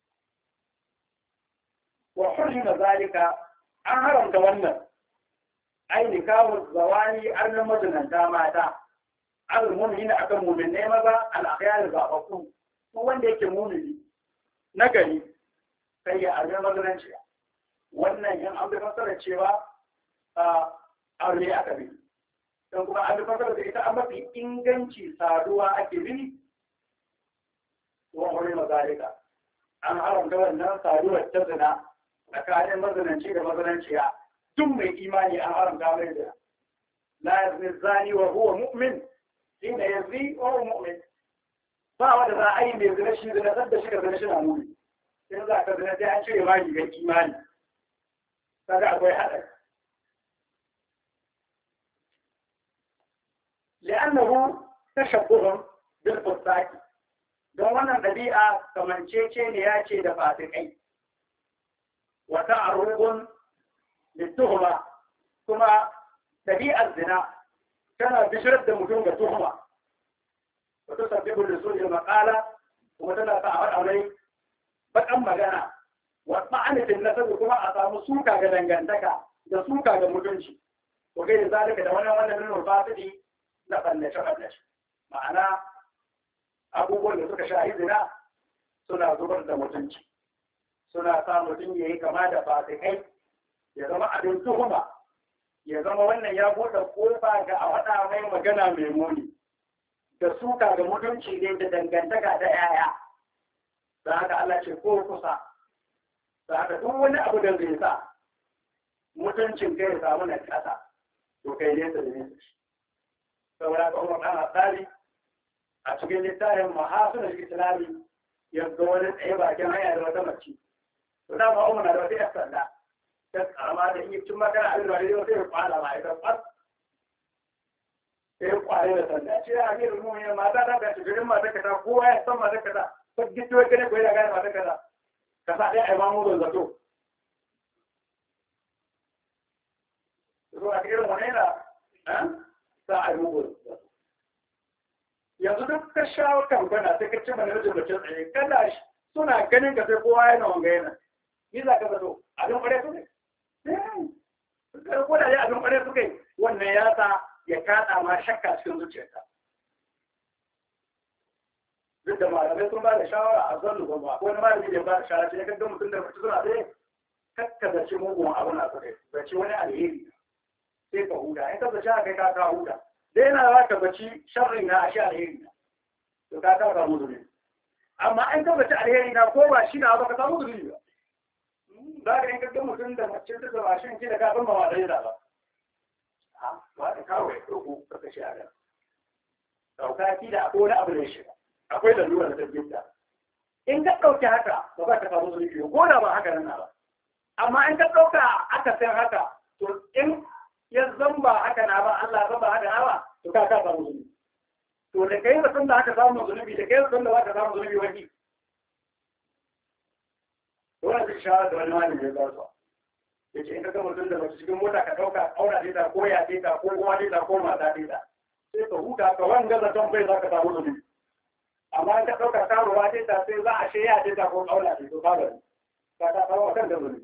wa hurrima zalika an haramta wannan ai nikahu zawani annan mazinanta mata al-mu'mina akan mu'minai maza al-akhyar zafafu ko wanda yake mu'mini na gari sai ya arme mazinanci wannan yan an bi fasara cewa aure aka bi don kuma an bi fasara da ita a mafi inganci saduwa ake bi wa hurrima zalika an haramta wannan saduwar ta zina tsakanin mazinanci da mazinanciya duk mai imani an haramta mai da la yazni zani wa huwa mu'min inda yazni wa huwa mu'min ba wanda za a yi mai zina shi zina da shi ka zina shi na mu'min in za ka zina sai an cire ma rigar imani kaga akwai haɗari li'annahu tashabbuhun bil fusaki don wannan ɗabi'a kamancece ne ya ce da fasikai وتعرض للتهمة كما تبيع الزنا كان بشرط مجون التهمة وتسبب لسوء المقالة وتلا تعرض عليه بكم مجانا وطعنة النسب كما أصاب سوكا جدنجندك ده سوكا جمجنشي وغير ذلك دوانا منه الفاسدي نفلش معناه أبو بول سوكا شاهدنا سنة زبر ده مجنشي suna sa mutum ya yi kama da fasikai ya zama abin tuhuma ya zama wannan ya buɗe ƙofa ga a faɗa mai magana mai muni da suka da mutunci ne da dangantaka da yaya da haka Allah ce ko kusa da haka duk wani abu da zai sa mutuncin kai ya samu na ƙasa to kai nesa da nesa shi saboda ka umar ɗan tsari a cikin littafin mahasunan islami ya ga wani tsaye bakin hanya da wata mace da ma umma da wata sanda ta karama da yi tun magana a zuwa da sai kwala ma ita fas sai kwale da sanda ce a ga mu ne mata da ta cikin mata kaza kowa ya san mata kaza ko gito gane ko ya ga mata kaza ka sa dai ai mamu don zato to a kiran wannan da sa ai mu yanzu duk ka shawo kan gana sai ka ci mana da mutum tsaye kada suna ganin ka sai kowa yana wanga yana ni za ka zato abin kware su ne ko da ya abin kware su kai wannan ya sa ya kada ma shakka cikin zuciyarka duk da malamai sun ba da shawara a zan lubon ba wani malami da ba da shawara ce kan mutum da mutum suna tsaye kakka zace mugun abu na su kai zace wani alheri sai ka huda in ka zace a kai ka huda dai yana za ka zaci sharri na a shi alheri na to ka samu zunubi amma in ka zaci alheri na ko ba shi na ba ka samu zunubi ba za ka yanka ga mutum da mace ta zama shi da kafin ba ma da ba ba ka kawo ya ɗauko ka kashe a nan ɗauka ki da akwai wani abu da shi akwai lalura da tabbata in ka ɗauki haka ba za ka samu zunubi ko da ba haka nan ba amma in ka ɗauka aka san haka to in ya zamba haka na ba Allah zamba haka na ba to ka samu zunubi to da kai da da haka samu zunubi da kai da za ka samu zunubi wani wannan zai shawara da wani malami ya zasu yace in ka ga mutum da mace cikin mota ka dauka aura ta ko ya ta ko uwa ta ko mata ta sai ka huta ka wanga zaton bai za ka samu zunubi amma in ka dauka karuwa ta sai za a shaya ta ko aura ta to kaga ka ta kawo kan da zunubi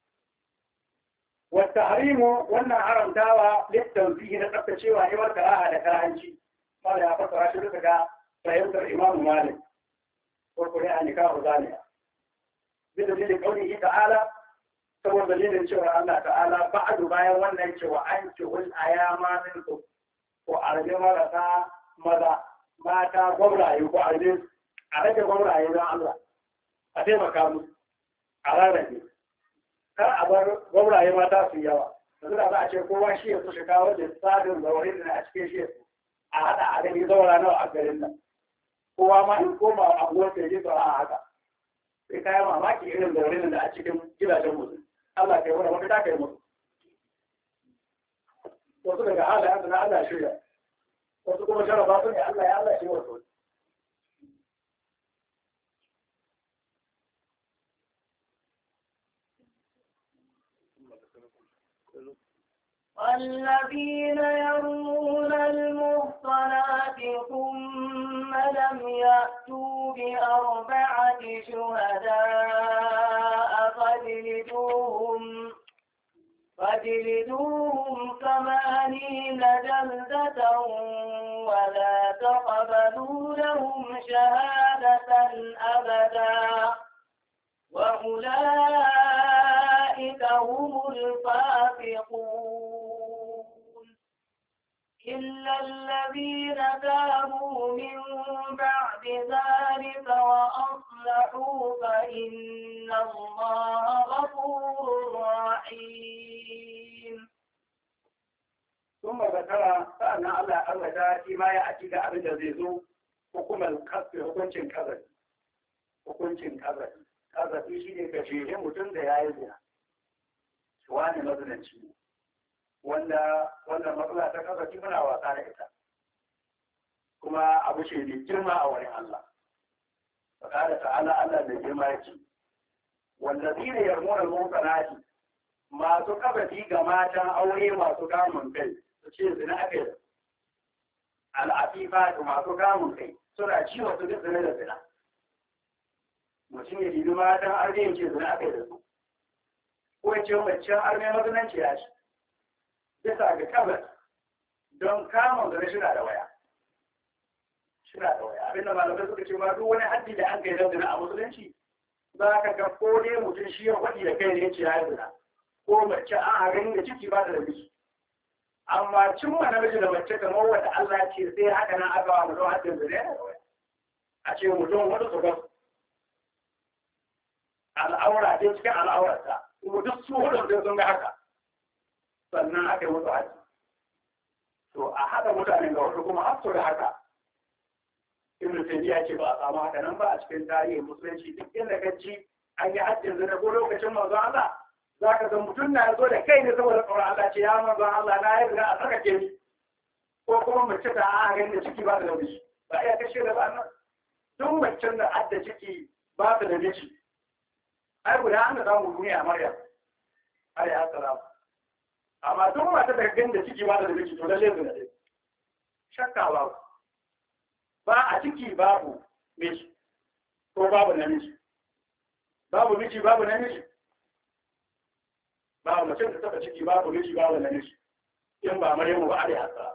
والتحريم وانا حرمتاوا للتنزيه نقطة شيء وحيوة كراهة لكراهنشي قال يا فترة شركة فيمتر إمام مالك والقرآن نكاه ذانية بدليل قوله تعالى سوى دليل شوى الله تعالى بعد بايا وانا شوى أنشو الأيام منكم وأرجو مرتا مدى ماتا قبرا يوكو أرجو قبرا يوكو الله أتيما كامل على رجل kar a bar gwamnati mata su yawa yanzu da za a ce kowa shi ya su shiga wajen tsarin zaurin da a cikin shi a haɗa a gani zaura nawa a garin nan kowa ma in koma a abuwar sai ji a haka sai kayan mamaki irin zaurin da a cikin gidajen musu Allah kai wani wani ta kai musu wasu daga halayen na Allah shirya wasu kuma jaraba su ne Allah ya Allah shi wasu والذين يرمون المحصنات ثم لم يأتوا بأربعة شهداء فاجلدوهم 80 جلدة ولا تقبلوا لهم شهادة أبدا وأولئك هم الفاسقون إلا الذين تابوا من بعد ذلك وأصلحوا فإن الله غفور رحيم. ثم ذكر فأن الله أبدا فيما يأتي أبدا زيزو حكم القصد hukuncin kazafi shi ne kashe mutum da ya yi zina wani mazinanci ne wanda wannan matsala ta kazafi muna wasa da ita kuma abu ce mai girma a wurin Allah faƙada ta'ala Allah da girma yake wallazi ne yarmuna al-mutanati masu kazafi ga matan aure masu kamun kai su ce zina aka yi al'afifa da masu kamun kai suna ciwo su duk zina da zina mutum ya dibi matan arme ya ce zina aka yi da su ko ya ce macen arme mazunanci ya ce bisa ga kabar don kamun zina shina da waya abinda malamai suka ce ma duk wani haddi da an kai don zina a musulunci za ka ga ko dai mutum shi ya faɗi da kai ne ya ce ya yi zina ko mace an harin da ciki ba da miji amma cimma namiji da mace kamar wanda Allah ce sai haka nan aka wa mutum haddin zina yana da waya a ce mutum wani su gasu al'aura ce cikin al'aurarta kuma duk su hudun sai sun ga haka sannan aka yi musu haji to a haɗa mutane ga wasu kuma har da haka ibn taymiya ce ba a samu haka nan ba a cikin tarihin musulunci duk inda ka ci an yi hajjin zina ko lokacin manzo Allah za ka san mutum na zo da kai ne saboda tsoron Allah ce ya manzo Allah na yi zina a tsarkake ni ko kuma mace ta a ganin da ciki ba da miji ba iya kashe da ba nan duk macen da adda ciki ba ta da miji ai guda an da samu duniya Maryam ai assalam amma duk mata da ganin da ciki ba da miji to lalle zina dai shakka ba a ciki babu miji ko babu namiji babu miji babu namiji babu mace da taba ciki babu miji babu namiji in ba Maryamu ba ai assalam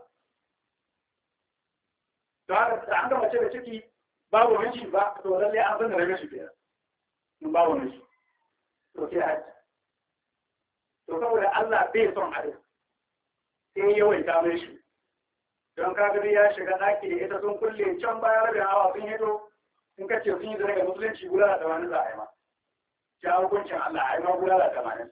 to haka an ga mace da ciki babu miji ba to lalle an san da namiji kenan in babu miji to sai haji to saboda Allah bai son haɗin sai yawaita mai shi don kaga ya shiga ɗaki da ita sun kulle can bayan rabin awa sun hito in ka ce sun yi zane ga musulunci gudana 80 za a yi ma ja hukuncin Allah a yi ma gudana 80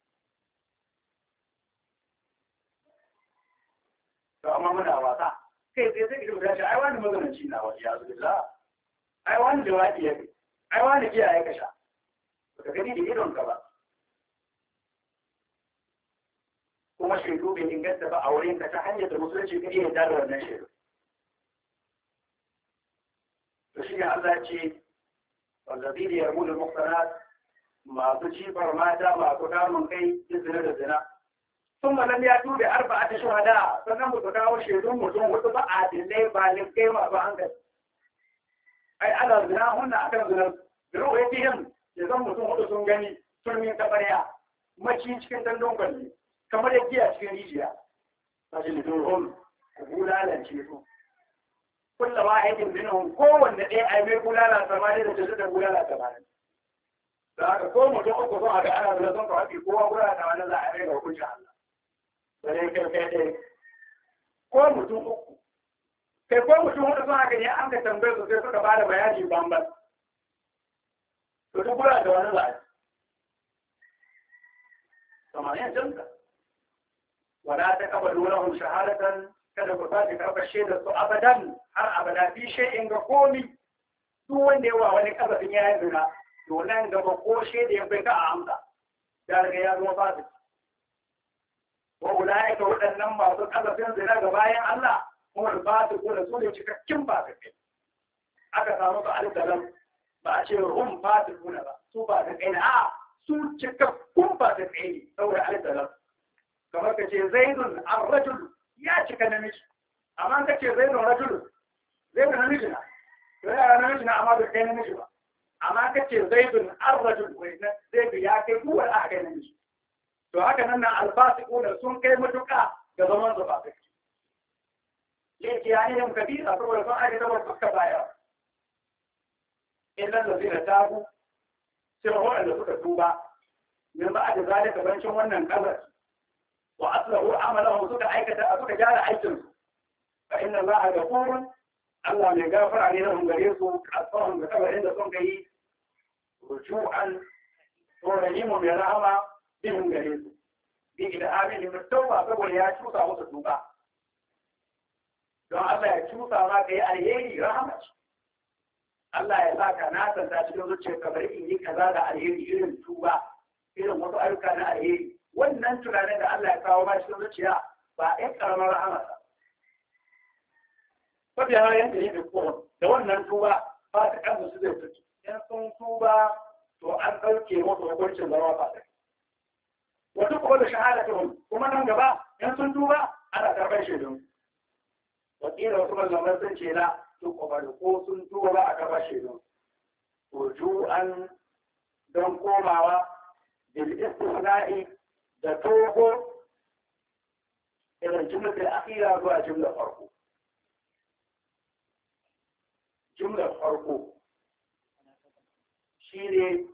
to amma muna wasa kai sai sai gidan gashi ai wani mazananci na wani ya zuwa ai wani jawabi ya kai ai wani giya ya kasha ka gani da idon ka ba kuma shaidu bai inganta ba a wurin ka ta hanyar da musulunci ka iya da wannan shaidu to shi ne Allah ce wallazi da yarmul muhsanat masu cifar mata masu kamun kai zina da zina ثم لم يأتوا بأربعة شهداء sannan mu kawo shaidun mutum hudu ba adillai ba linkai ma ba hankali ai ala zina hunna akan zina biro ya tihin ya zan mutum hudu sun gani turmin kabariya maci cikin dandon kwalli kamar ya giya cikin rijiya sajin duhun bulalance su kulla wahidin minhum kowanne ɗaya ai mai bulala samani da jazu da bulala samani da haka ko mutum uku sun haka ana zina sun kawafi kowa bulala samani za a mai ga hukuncin Allah sai kai ɗaya ko mutum uku kai ko mutum hudu sun haka ne an ka tambaye su sai suka bada bayani bambam to duk bulala da wani za a yi samanin jinka ولا تقبلوا لهم شهادة kada ku sake karɓar shaidar su abadan har abada fi shay'in ga komi duk wanda yawa wani kasafin ya yi zina to nan gaba ko shaida ya bai ka a amsa ya riga ya zama fasik wa ulaika waɗannan masu kasafin zina ga bayan Allah kuma ba su kula su ne cikakkin fasikai aka samu su alƙalam ba a ce rum fasikuna ba su fasikai ne a su cikakkun fasikai ne saboda alƙalam kamar ka ce zaidun ar-rajul ya cika namiji amma ka ce zaidun rajul zaidun namiji na to yana namiji na amma bai kai namiji ba amma ka ce zaidun ar-rajul wai na zaidu ya kai duwar aka kai namiji to haka nan na alfasiquna sun kai matuƙa ga zaman su fasiki yake ya ne kabira saboda sun aka tabar suka baya idan da zai tabu sai waɗanda suka tuba min ba da zalika bancin wannan kasar wa aslahu amalahu suka aikata suka gyara aikin su fa inna allaha ghafurun Allah mai gafara ne lahum gare su asfahum da kabarin da sun kai rujuan wa rahimu mai rahama bihim gare su bi da amini mutawwa saboda ya cusa musu tuba don Allah ya cusa ma kai alheri rahama ce Allah ya saka na santa cikin zuciyar ka bari in yi kaza da alheri irin tuba irin wasu ayyuka na alheri wannan tunanin da Allah ya kawo ma cikin zuciya ba ɗan ƙaramar rahama ba. Fabiya ma yanka yi da kowa da wannan tuba ba ta kan su zai fito. In sun tuba to an ɗauke musu hukuncin zama ba ta. Wata kuma da shahada ta wani kuma nan gaba in sun tuba ana karɓar shaidun. Wakila wasu malamai sun ce na su kwabari ko sun tuba ba a karɓar shaidun. Rujuan don komawa bil istisna'i da togo idan jumlar akhira zuwa jumlar farko jumlar farko shine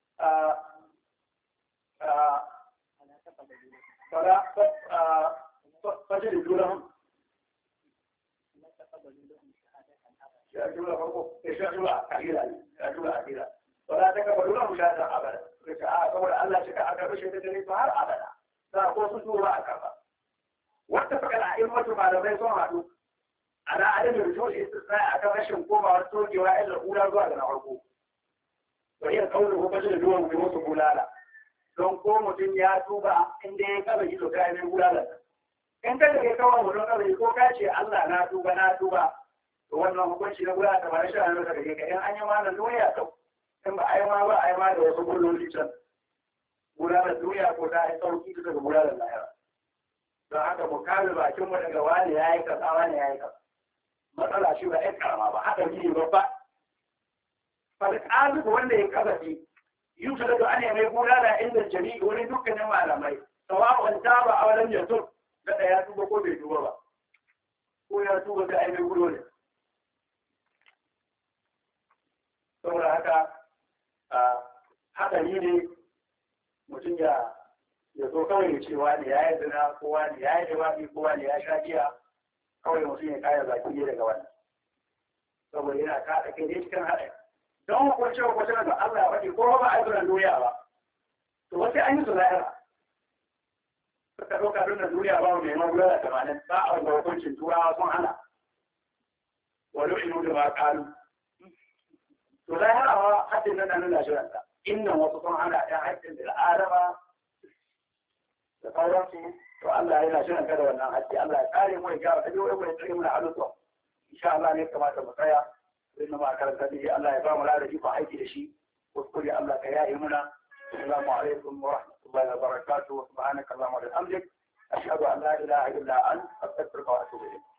fajr durahum ya jumlar farko ya jumlar akhira ya jumlar akhira wala takabalu lahum shahada abada saboda Allah shi ka aka rushe da dare har abada za ko su tura a kafa wata fakar a ilmatu malamai sun haɗu ana adadin rujul istisna akan rashin komawar togewa illa ula zuwa ga na farko wa iya kaulu ko bajin duwan mai musu bulala don ko mutum ya tuba inda ya kaba yi to kai mai bulala in ka da kawo mutum kaba yi ko ka ce Allah na tuba to wannan hukunci na bulala ta bare shi an daga kai in an yi mana duniya kau in ba a yi ma ba a yi ma da wasu bulloli can bulalar duniya ko ta yi sauki daga bulalar lahira don haka mu kame bakin mu daga wani ya yi kasa wani ya yi kasa matsala shi ba ɗan karama ba haka ne babba falƙalu wanda ya kasafi yusu da ana mai bulala inda jami'i wani dukkanin malamai sawa'un taba a wajen yanzu da ya tuba ko bai tuba ba ko ya tuba da ai mai gudu ne saboda haka haɗari ne mutum ya zo kawai ya ce wani ya yi zina ko wani ya yi jawabi ko wani ya sha giya kawai mutum ya kaya baki ne daga wannan saboda yana kaɗa kai ne cikin haɗari don hukunce da Allah ya faɗi ko ba a yi zuran duniya ba to wasu an yi su lahira suka ɗauka dunan duniya ba mai magana da tamanin ba a wanda hukuncin turawa sun hana wani inu da ba ƙalu to lahirawa haddin nan nan da shiranta innan wasu sun hana ɗan haƙƙin da adama da sauransu to Allah yana shirin kada wannan haƙƙi Allah ya kare mu ya gyara ta biyo ya tsare mu da halittu insha Allah ne kamata mu tsaya sai ma karanta da Allah ya ba mu ladabi ko aiki da shi kuskure Allah ka yaye muna assalamu alaikum wa rahmatullahi wa barakatuh wa subhanaka allahumma wa bihamdik ashhadu an la ilaha illa anta astaghfiruka wa atubu ilayk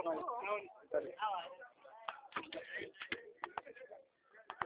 mai